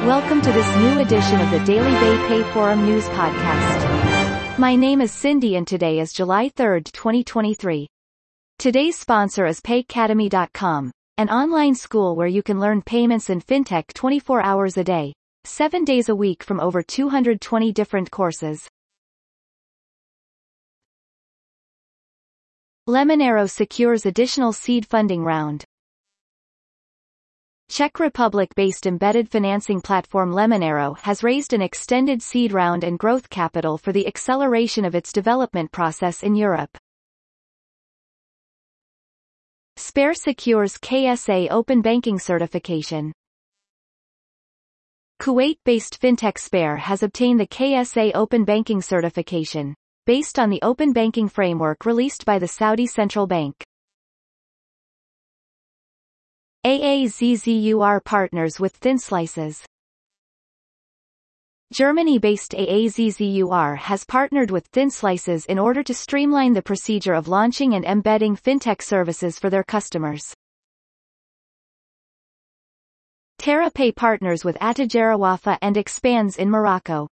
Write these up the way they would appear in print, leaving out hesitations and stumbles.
Welcome to this new edition of the Daily BayPay Forum News Podcast. My name is Cindy and today is July 3, 2023. Today's sponsor is PayCademy.com, an online school where you can learn payments and fintech 24 hours a day, 7 days a week from over 220 different courses. Lemonero secures additional seed funding round. Czech Republic-based embedded financing platform Lemonero has raised an extended seed round and growth capital for the acceleration of its development process in Europe. Sber secures KSA Open Banking certification. Kuwait-based fintech Sber has obtained the KSA Open Banking certification, based on the open banking framework released by the Saudi Central Bank. AAZZUR partners with ThinSlices. Germany-based AAZZUR has partnered with ThinSlices in order to streamline the procedure of launching and embedding fintech services for their customers. TerraPay partners with Attijara Wafa and expands in Morocco.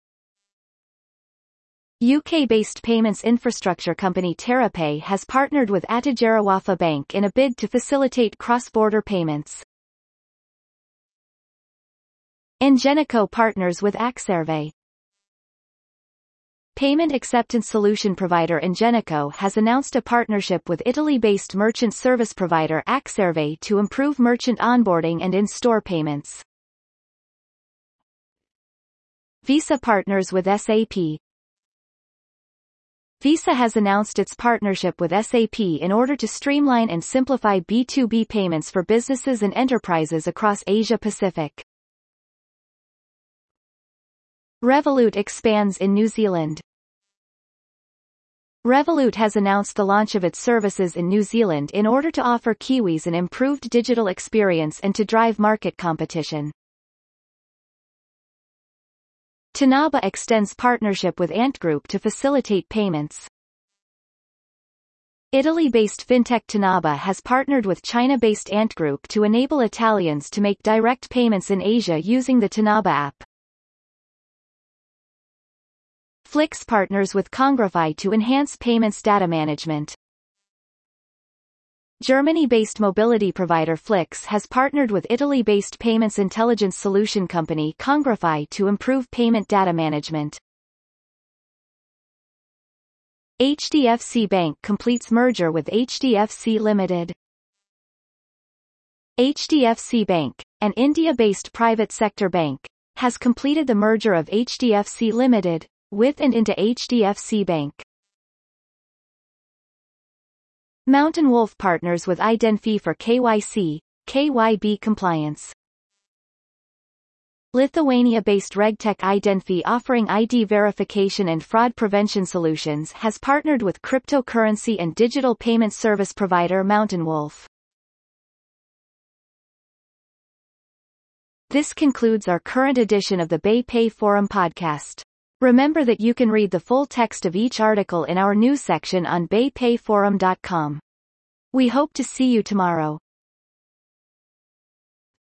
UK-based payments infrastructure company TerraPay has partnered with Attijara Wafa Bank in a bid to facilitate cross-border payments. Ingenico partners with Axerve. Payment acceptance solution provider Ingenico has announced a partnership with Italy-based merchant service provider Axerve to improve merchant onboarding and in-store payments. Visa partners with SAP. Visa has announced its partnership with SAP in order to streamline and simplify B2B payments for businesses and enterprises across Asia-Pacific. Revolut expands in New Zealand. Revolut has announced the launch of its services in New Zealand in order to offer Kiwis an improved digital experience and to drive market competition. Tanaba extends partnership with Ant Group to facilitate payments. Italy-based fintech Tanaba has partnered with China-based Ant Group to enable Italians to make direct payments in Asia using the Tanaba app. Flix partners with Congrify to enhance payments data management. Germany-based mobility provider Flix has partnered with Italy-based payments intelligence solution company Congrify to improve payment data management. HDFC Bank completes merger with HDFC Limited. HDFC Bank, an India-based private sector bank, has completed the merger of HDFC Limited with and into HDFC Bank. Mountain Wolf partners with Idenfi for KYB compliance. Lithuania-based RegTech Idenfi offering ID verification and fraud prevention solutions has partnered with cryptocurrency and digital payment service provider Mountain Wolf. This concludes our current edition of the BayPay Forum podcast. Remember that you can read the full text of each article in our news section on baypayforum.com. We hope to see you tomorrow.